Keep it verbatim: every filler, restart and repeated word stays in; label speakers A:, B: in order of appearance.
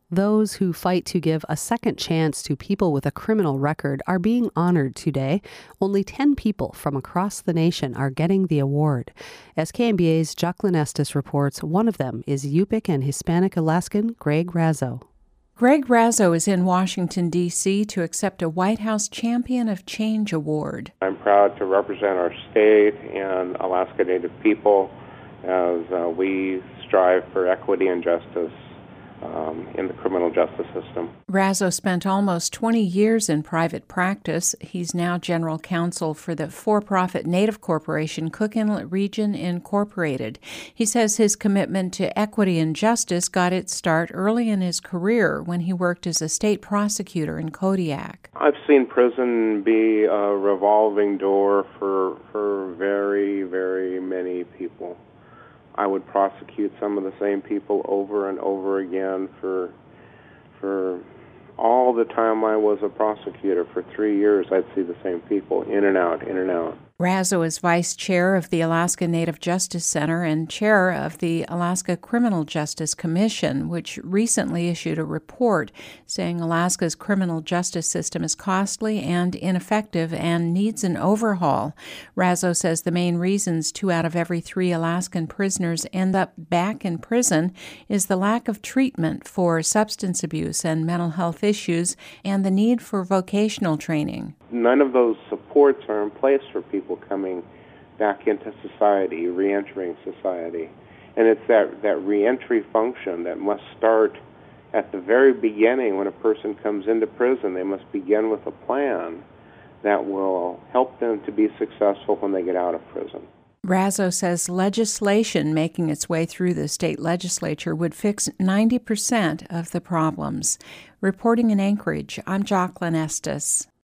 A: Those who fight to give a second chance to people with a criminal record are being honored today. Only ten people from across the nation are getting the award. As K M B A's Jacqueline Estes reports, one of them is Yupik and Hispanic Alaskan Greg Razzo.
B: Greg Razzo is in Washington, D C to accept a White House Champion of Change Award.
C: I'm proud to represent our state and Alaska Native people as uh, we strive for equity and justice Um, in the criminal justice system.
B: Razzo spent almost twenty years in private practice. He's now general counsel for the for-profit Native corporation Cook Inlet Region Incorporated. He says his commitment to equity and justice got its start early in his career when he worked as a state prosecutor in Kodiak.
C: I've seen prison be a revolving door for, for very, very many people. I would prosecute some of the same people over and over again for for all the time I was a prosecutor. For three years, I'd see the same people in and out, in and out.
B: Razzo is vice chair of the Alaska Native Justice Center and chair of the Alaska Criminal Justice Commission, which recently issued a report saying Alaska's criminal justice system is costly and ineffective and needs an overhaul. Razzo says the main reasons two out of every three Alaskan prisoners end up back in prison is the lack of treatment for substance abuse and mental health issues and the need for vocational training.
C: None of those supports are in place for people coming back into society, reentering society. And it's that, that reentry function that must start at the very beginning. When a person comes into prison, they must begin with a plan that will help them to be successful when they get out of prison.
B: Razzo says legislation making its way through the state legislature would fix ninety percent of the problems. Reporting in Anchorage, I'm Jacqueline Estes.